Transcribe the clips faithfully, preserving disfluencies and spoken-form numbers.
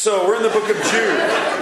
So we're in the book of Jude,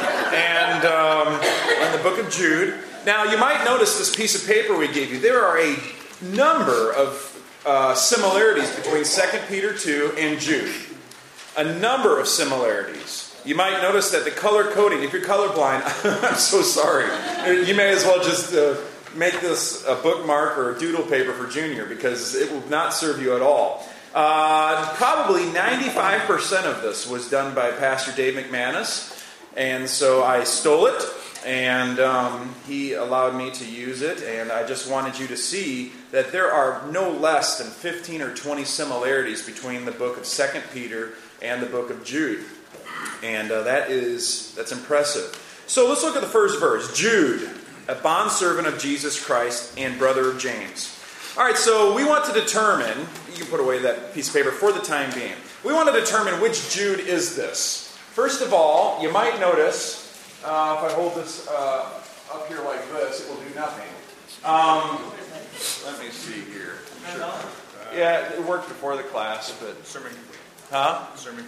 and um, we're in the book of Jude. Now you might notice this piece of paper we gave you. There are a number of uh, similarities between Second Peter two and Jude. A number of similarities. You might notice that the color coding, if you're colorblind, I'm so sorry. You may as well just uh, make this a bookmark or a doodle paper for Junior, because it will not serve you at all. Uh, probably ninety-five percent of this was done by Pastor Dave McManus, and so I stole it, and um, he allowed me to use it, and I just wanted you to see that there are no less than fifteen or twenty similarities between the book of Second Peter and the book of Jude, and uh, that is that's impressive. So let's look at the first verse. Jude, a bondservant of Jesus Christ and brother of James. All right, so we want to determine, you can put away that piece of paper for the time being. We want to determine which Jude is this. First of all, you might notice, uh, if I hold this uh, up here like this, it will do nothing. Um, let me see here. Sure. Uh, yeah, it worked before the class, but... Sermon. Huh? Sermon.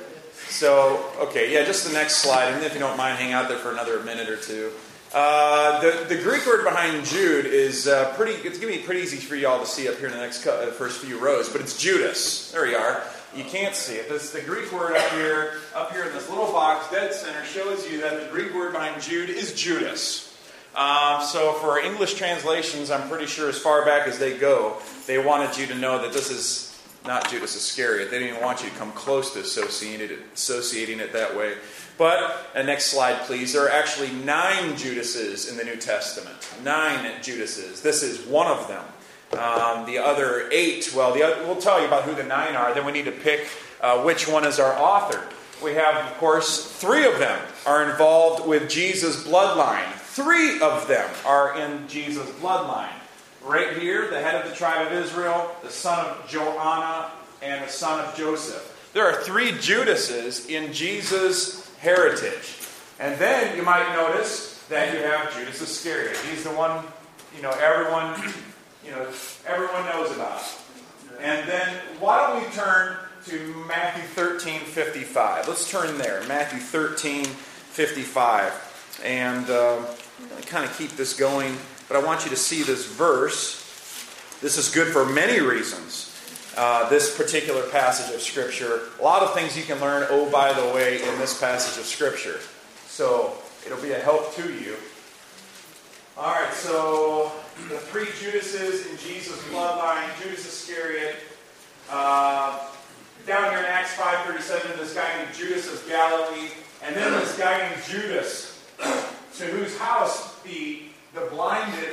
So, okay, yeah, just the next slide, and if you don't mind, hang out there for another minute or two. Uh, the, the Greek word behind Jude is uh, pretty, it's going to be pretty easy for you all to see up here in the next uh, first few rows, but it's Judas. There you are. You can't see it. This, the Greek word up here, up here in this little box, dead center, shows you that the Greek word behind Jude is Judas. Um, so for English translations, I'm pretty sure as far back as they go, they wanted you to know that this is not Judas Iscariot. They didn't even want you to come close to associating it, associating it that way. But, and next slide please, there are actually nine Judases in the New Testament. Nine Judases. This is one of them. Um, the other eight, well, the other, we'll tell you about who the nine are. Then we need to pick uh, which one is our author. We have, of course, three of them are involved with Jesus' bloodline. Three of them are in Jesus' bloodline. Right here, the head of the tribe of Israel, the son of Joanna, and the son of Joseph. There are three Judases in Jesus' heritage. And then you might notice that you have Judas Iscariot. He's the one, you know, everyone, you know, everyone knows about. And then why don't we turn to Matthew thirteen fifty-five? Let's turn there, Matthew thirteen fifty-five, and uh, I'm going to kind of keep this going. But I want you to see this verse. This is good for many reasons. Uh, this particular passage of Scripture. A lot of things you can learn, oh, by the way, in this passage of Scripture. So, it'll be a help to you. Alright, so the three Judases in Jesus' bloodline, Judas Iscariot. Uh, down here in Acts five thirty-seven, this guy named Judas of Galilee. And then this guy named Judas, to whose house the, the blinded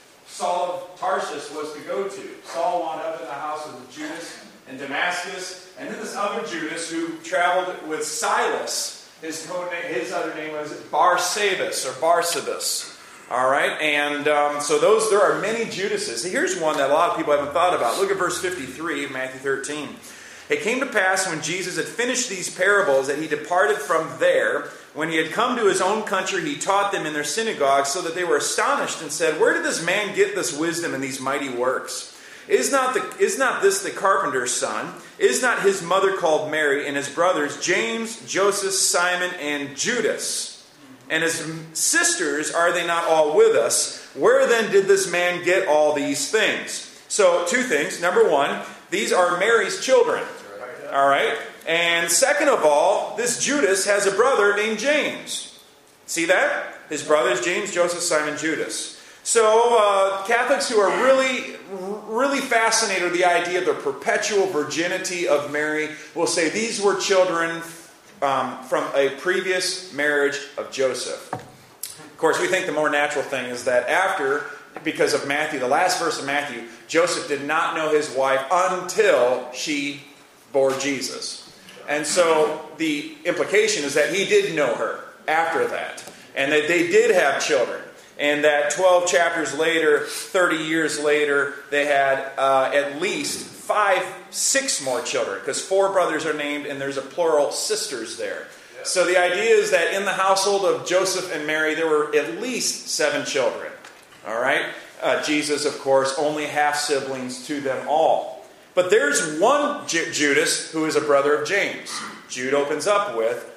Saul of Tarsus was to go to. Saul wound up in the house of Judas in Damascus. And then this other Judas who traveled with Silas. His, code name, his other name was Barsabas or Barsabas. All right? And um, so those there are many Judases. Here's one that a lot of people haven't thought about. Look at verse fifty-three of Matthew thirteen. It came to pass when Jesus had finished these parables that he departed from there. When he had come to his own country, he taught them in their synagogues, so that they were astonished and said, "Where did this man get this wisdom and these mighty works? Is not, the, is not this the carpenter's son? Is not his mother called Mary, and his brothers James, Joseph, Simon, and Judas? And his sisters, are they not all with us? Where then did this man get all these things?" So, two things. Number one, these are Mary's children. All right? And second of all, this Judas has a brother named James. See that? His brothers, James, Joseph, Simon, Judas. So, uh, Catholics who are really, really fascinated with the idea of the perpetual virginity of Mary will say these were children um, from a previous marriage of Joseph. Of course, we think the more natural thing is that after, because of Matthew, the last verse of Matthew, Joseph did not know his wife until she bore Jesus. And so the implication is that he did know her after that. And that they did have children. And that twelve chapters later, thirty years later, they had uh, at least five, six more children. Because four brothers are named and there's a plural sisters there. Yeah. So the idea is that in the household of Joseph and Mary, there were at least seven children. All right? Uh, Jesus, of course, only half-siblings to them all. But there's one Ju- Judas who is a brother of James. Jude opens up with,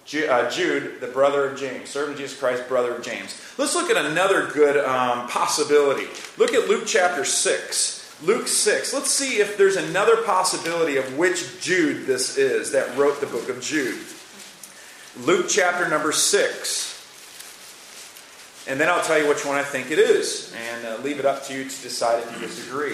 Uh, Jude, the brother of James, servant of Jesus Christ, brother of James. Let's look at another good um, possibility. Look at Luke chapter six. Luke six. Let's see if there's another possibility of which Jude this is that wrote the book of Jude. Luke chapter number six. And then I'll tell you which one I think it is. And uh, leave it up to you to decide if you disagree.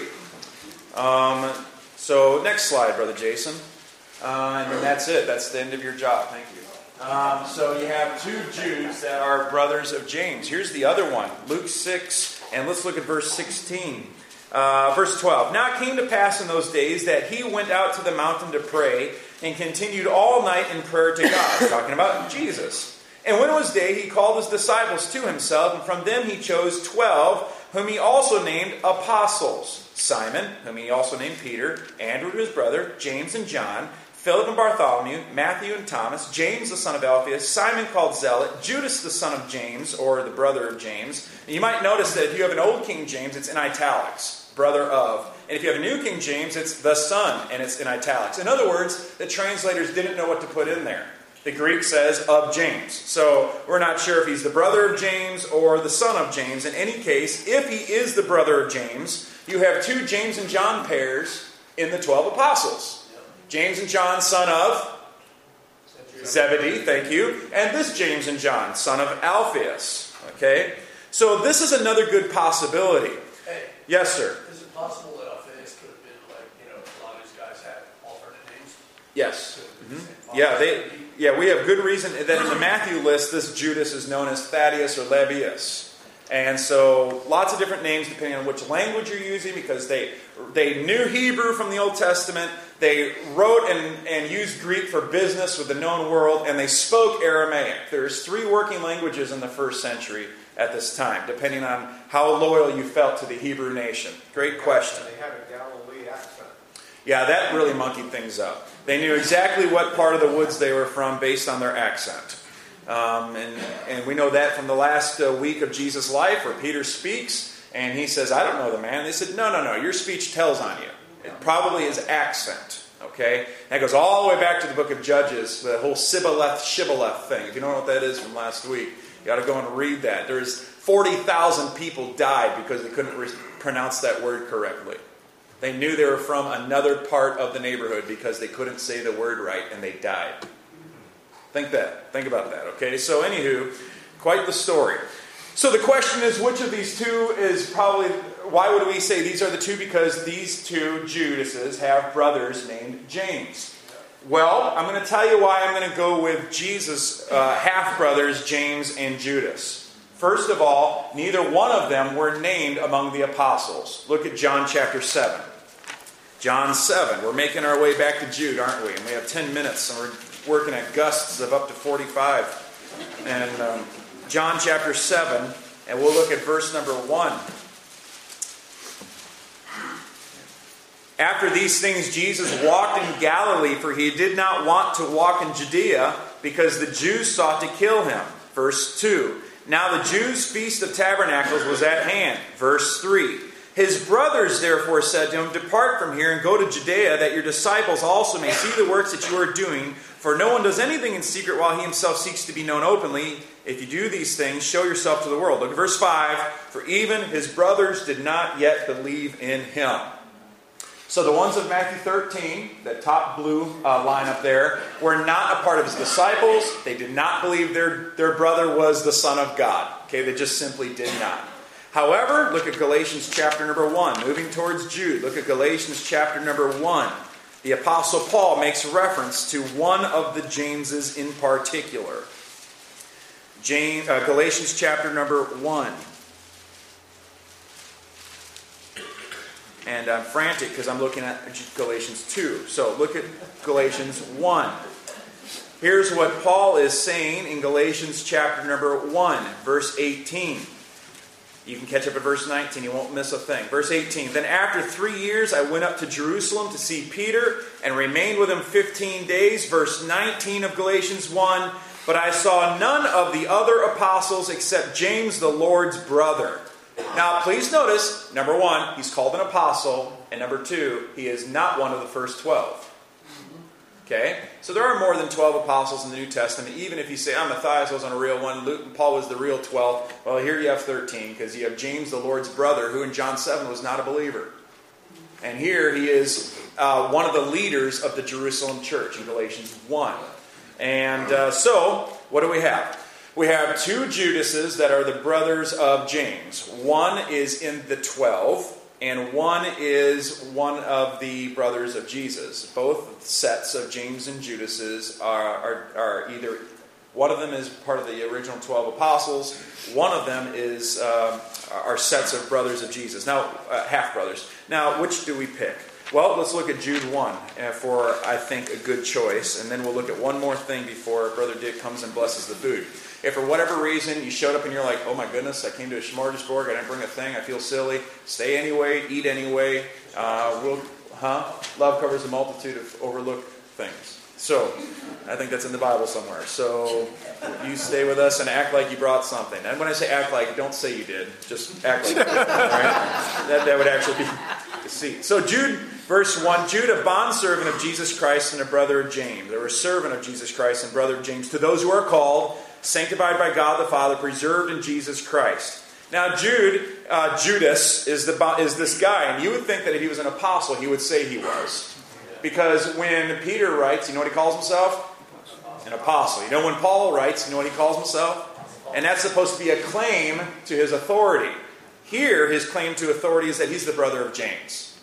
Um, so next slide, Brother Jason. Uh, and then that's it. That's the end of your job. Thank you. Um, so you have two Judes that are brothers of James. Here's the other one, Luke six, and let's look at verse sixteen. Uh, verse twelve. Now it came to pass in those days that he went out to the mountain to pray and continued all night in prayer to God. Talking about Jesus. And when it was day, he called his disciples to himself, and from them he chose twelve, whom he also named apostles. Simon, whom he also named Peter, Andrew his brother, James and John, Philip and Bartholomew, Matthew and Thomas, James the son of Alphaeus, Simon called Zealot, Judas the son of James, or the brother of James. And you might notice that if you have an old King James, it's in italics, brother of. And if you have a new King James, it's the son, and it's in italics. In other words, the translators didn't know what to put in there. The Greek says of James. So we're not sure if he's the brother of James or the son of James. In any case, if he is the brother of James, you have two James and John pairs in the twelve apostles. James and John, son of Zebedee, thank you. And this James and John, son of Alphaeus. Okay? So this is another good possibility. Hey. Yes, sir. Is it possible that Alphaeus could have been like, you know, a lot of these guys had alternate names? Yes. Mm-hmm. Yeah, they, yeah, we have good reason that in the Matthew list, this Judas is known as Thaddeus or Lebbaeus. And so lots of different names depending on which language you're using, because they they knew Hebrew from the Old Testament. They wrote and, and used Greek for business with the known world, and they spoke Aramaic. There's three working languages in the first century at this time, depending on how loyal you felt to the Hebrew nation. Great question. They had a Galilee accent. Yeah, that really monkeyed things up. They knew exactly what part of the woods they were from based on their accent. Um, and, and we know that from the last uh, week of Jesus' life, where Peter speaks, and he says, I don't know the man. They said, no, no, no, your speech tells on you. It probably is accent. Okay? That goes all the way back to the book of Judges, the whole Sibboleth, Shibboleth thing. If you don't know what that is from last week, you got to go and read that. There's forty thousand people died because they couldn't re- pronounce that word correctly. They knew they were from another part of the neighborhood because they couldn't say the word right, and they died. Think that. Think about that, okay? So, anywho, quite the story. So the question is, which of these two is probably... Why would we say these are the two? Because these two Judases have brothers named James. Well, I'm going to tell you why I'm going to go with Jesus' uh, half-brothers, James and Judas. First of all, neither one of them were named among the apostles. Look at John chapter seven. John seven. We're making our way back to Jude, aren't we? And we have ten minutes, and we're working at gusts of up to forty-five. And um, John chapter seven, and we'll look at verse number one. After these things, Jesus walked in Galilee, for he did not want to walk in Judea, because the Jews sought to kill him. Verse two. Now the Jews' feast of tabernacles was at hand. Verse three. His brothers therefore said to him, Depart from here and go to Judea, that your disciples also may see the works that you are doing. For no one does anything in secret while he himself seeks to be known openly. If you do these things, show yourself to the world. Look at verse five. For even his brothers did not yet believe in him. So the ones of Matthew thirteen, that top blue uh, line up there, were not a part of his disciples. They did not believe their, their brother was the Son of God. Okay, they just simply did not. However, look at Galatians chapter number one. Moving towards Jude, look at Galatians chapter number one. The Apostle Paul makes reference to one of the Jameses in particular. James, uh, Galatians chapter number one. And I'm frantic because I'm looking at Galatians two. So look at Galatians one. Here's what Paul is saying in Galatians chapter number one, verse eighteen. You can catch up at verse nineteen. You won't miss a thing. Verse eighteen. Then after three years I went up to Jerusalem to see Peter and remained with him fifteen days. Verse nineteen of Galatians one. But I saw none of the other apostles except James, the Lord's brother. Now, please notice, number one, he's called an apostle, and number two, he is not one of the first twelve. Okay? So there are more than twelve apostles in the New Testament. Even if you say, oh, Matthias wasn't a real one, Luke and Paul was the real twelve. Well, here you have thirteen, because you have James, the Lord's brother, who in John seven was not a believer. And here he is uh, one of the leaders of the Jerusalem church in Galatians one. And uh, so, what do we have? We have two Judases that are the brothers of James. One is in the twelve, and one is one of the brothers of Jesus. Both sets of James and Judases are, are, are either, one of them is part of the original twelve apostles, one of them is um, are sets of brothers of Jesus. Now, uh, half-brothers. Now, which do we pick? Well, let's look at Jude one uh, for, I think, a good choice. And then we'll look at one more thing before Brother Dick comes and blesses the food. If for whatever reason you showed up and you're like, oh my goodness, I came to a smorgasbord, I didn't bring a thing, I feel silly, stay anyway, eat anyway. Uh, we'll, huh? Love covers a multitude of overlooked things. So, I think that's in the Bible somewhere. So, you stay with us and act like you brought something. And when I say act like, don't say you did. Just act like you did. All right? That, that would actually be deceit. So, Jude, verse one, Jude, a bondservant of Jesus Christ and a brother of James. They were a servant of Jesus Christ and brother of James. To those who are called, sanctified by God the Father, preserved in Jesus Christ. Now, Jude, uh, Judas, is, the, is this guy. And you would think that if he was an apostle, he would say he was. Because when Peter writes, you know what he calls himself? An apostle. You know when Paul writes, you know what he calls himself? And that's supposed to be a claim to his authority. Here, his claim to authority is that he's the brother of James.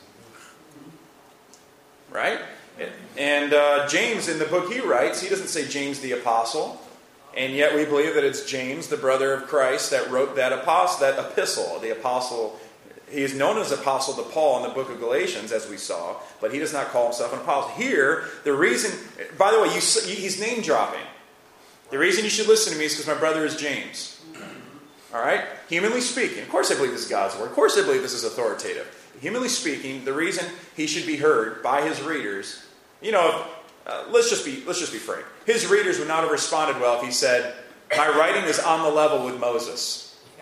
Right? And uh, James, in the book he writes, he doesn't say James the apostle. And yet we believe that it's James, the brother of Christ, that wrote that apostle, that epistle, the apostle. He is known as apostle to Paul in the book of Galatians, as we saw, but he does not call himself an apostle. Here, the reason, by the way, you, he's name dropping. The reason you should listen to me is because my brother is James. All right? Humanly speaking, of course I believe this is God's word. Of course I believe this is authoritative. Humanly speaking, the reason he should be heard by his readers, you know, uh, let's just be let's just be frank. His readers would not have responded well if he said, "My writing is on the level with Moses."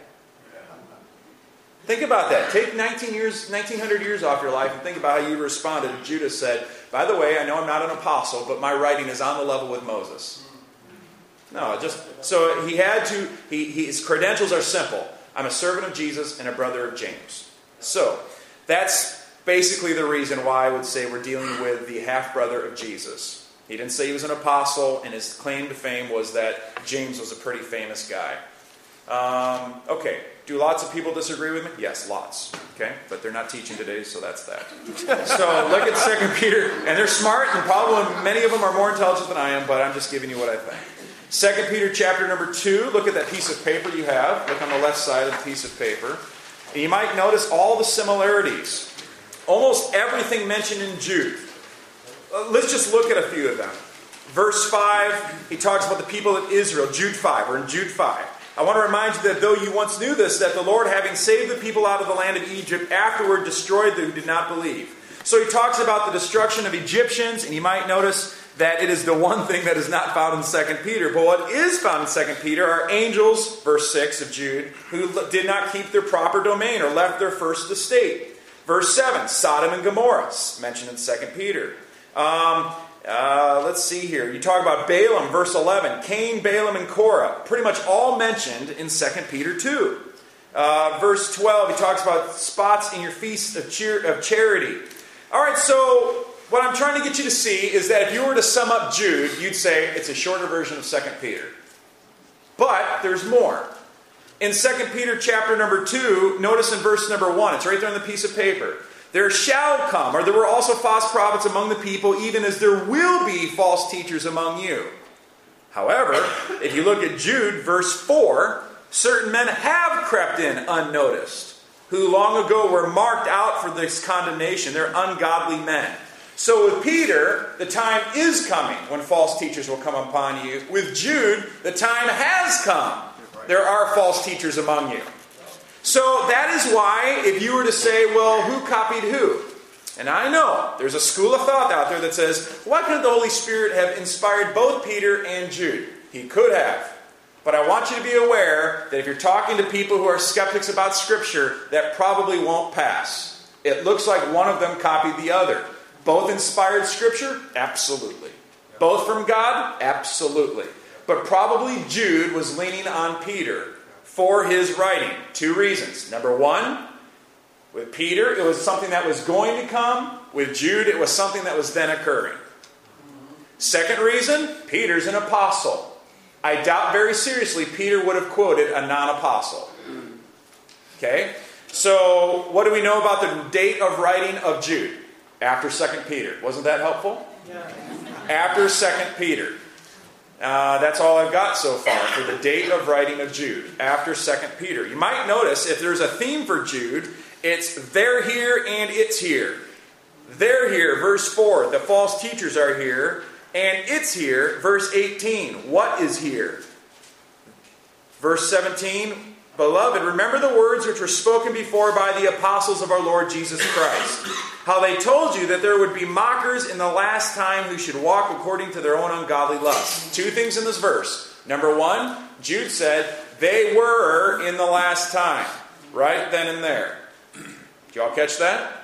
Think about that. Take nineteen years, nineteen hundred years off your life and think about how you responded. Judas said, by the way, I know I'm not an apostle, but my writing is on the level with Moses. No, just so he had to, he, he, his credentials are simple. I'm a servant of Jesus and a brother of James. So, that's basically the reason why I would say we're dealing with the half-brother of Jesus. He didn't say he was an apostle, and his claim to fame was that James was a pretty famous guy. Um, okay, do lots of people disagree with me? Yes, lots. Okay, but they're not teaching today, so that's that. So look at Second Peter, and they're smart, and probably many of them are more intelligent than I am, but I'm just giving you what I think. Second Peter chapter number two, look at that piece of paper you have. Look on the left side of the piece of paper. And you might notice all the similarities. Almost everything mentioned in Jude. Uh, let's just look at a few of them. Verse five, he talks about the people of Israel. Jude five, we're in Jude five. I want to remind you that though you once knew this, that the Lord, having saved the people out of the land of Egypt, afterward destroyed them who did not believe. So he talks about the destruction of Egyptians, and you might notice that it is the one thing that is not found in Second Peter. But what is found in Second Peter are angels, verse six of Jude, who did not keep their proper domain or left their first estate. Verse seven, Sodom and Gomorrah, mentioned in Second Peter. Um... Uh, let's see here. You talk about Balaam, verse eleven. Cain, Balaam, and Korah. Pretty much all mentioned in Second Peter two. Uh, verse twelve, he talks about spots in your feast of, cheer, of charity. All right, so what I'm trying to get you to see is that if you were to sum up Jude, you'd say it's a shorter version of Second Peter. But there's more. In Second Peter chapter number two, notice in verse number one, it's right there on the piece of paper. There shall come, or there were also false prophets among the people, even as there will be false teachers among you. However, if you look at Jude, verse four, certain men have crept in unnoticed, who long ago were marked out for this condemnation. They're ungodly men. So with Peter, the time is coming when false teachers will come upon you. With Jude, the time has come. There are false teachers among you. So that is why, if you were to say, well, who copied who? And I know there's a school of thought out there that says, why couldn't the Holy Spirit have inspired both Peter and Jude? He could have. But I want you to be aware that if you're talking to people who are skeptics about Scripture, that probably won't pass. It looks like one of them copied the other. Both inspired Scripture? Absolutely. Both from God? Absolutely. But probably Jude was leaning on Peter for his writing. Two reasons. Number one, with Peter, it was something that was going to come. With Jude, it was something that was then occurring. Second reason, Peter's an apostle. I doubt very seriously Peter would have quoted a non-apostle. Okay? So, what do we know about the date of writing of Jude? After Second Peter. Wasn't that helpful? Yeah. After Second Peter. Uh, that's all I've got so far for the date of writing of Jude. After Second Peter. You might notice if there's a theme for Jude, it's they're here and it's here. They're here, verse four. The false teachers are here. And it's here, verse eighteen. What is here? Verse seventeen. Beloved, remember the words which were spoken before by the apostles of our Lord Jesus Christ. How they told you that there would be mockers in the last time who should walk according to their own ungodly lusts. Two things in this verse. Number one, Jude said, they were in the last time. Right then and there. Did y'all catch that?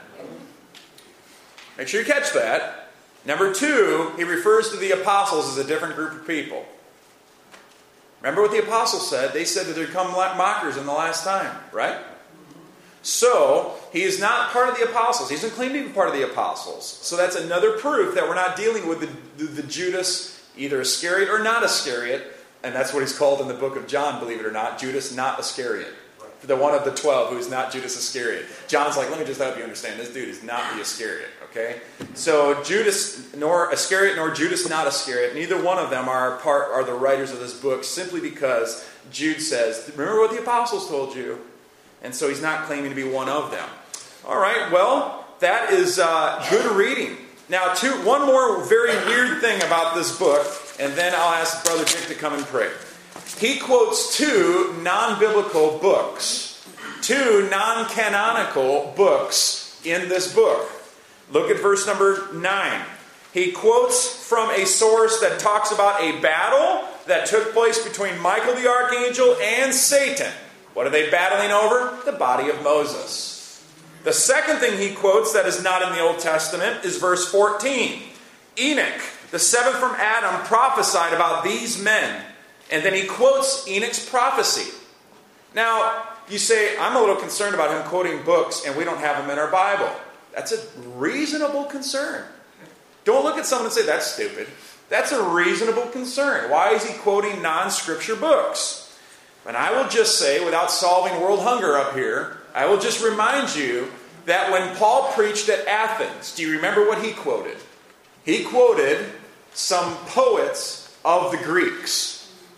Make sure you catch that. Number two, he refers to the apostles as a different group of people. Remember what the apostles said? They said that there would come mockers in the last time, right? So, he is not part of the apostles. He doesn't claim to be part of the apostles. So that's another proof that we're not dealing with the, the, the Judas, either Iscariot or not Iscariot. And that's what he's called in the book of John, believe it or not. Judas, not Iscariot. The one of the twelve who is not Judas Iscariot. John's like, let me just help you understand. This dude is not the Iscariot, okay? So Judas, nor Iscariot, nor Judas, not Iscariot, neither one of them are part are the writers of this book simply because Jude says, remember what the apostles told you? And so he's not claiming to be one of them. All right, well, that is uh, good reading. Now, two, one more very weird thing about this book, and then I'll ask Brother Dick to come and pray. He quotes two non-biblical books, two non-canonical books in this book. Look at verse number nine. He quotes from a source that talks about a battle that took place between Michael the archangel and Satan. What are they battling over? The body of Moses. The second thing he quotes that is not in the Old Testament is verse fourteen. Enoch, the seventh from Adam, prophesied about these men. And then he quotes Enoch's prophecy. Now, you say, I'm a little concerned about him quoting books and we don't have them in our Bible. That's a reasonable concern. Don't look at someone and say, that's stupid. That's a reasonable concern. Why is he quoting non-scripture books? And I will just say, without solving world hunger up here, I will just remind you that when Paul preached at Athens, do you remember what he quoted? He quoted some poets of the Greeks.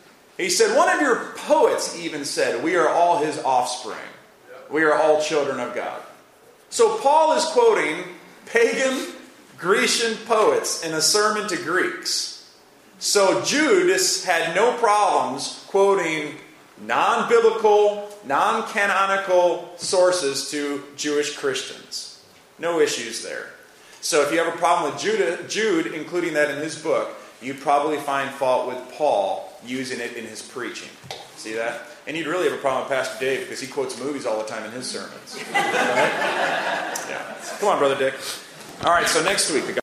He said, one of your poets even said, we are all his offspring. We are all children of God. So Paul is quoting pagan Grecian poets in a sermon to Greeks. So Judas had no problems quoting non-biblical, non-canonical sources to Jewish Christians. No issues there. So if you have a problem with Jude, Jude including that in his book, you'd probably find fault with Paul using it in his preaching. See that? And you'd really have a problem with Pastor Dave because he quotes movies all the time in his sermons. Right? Yeah. Come on, Brother Dick. All right, so next week.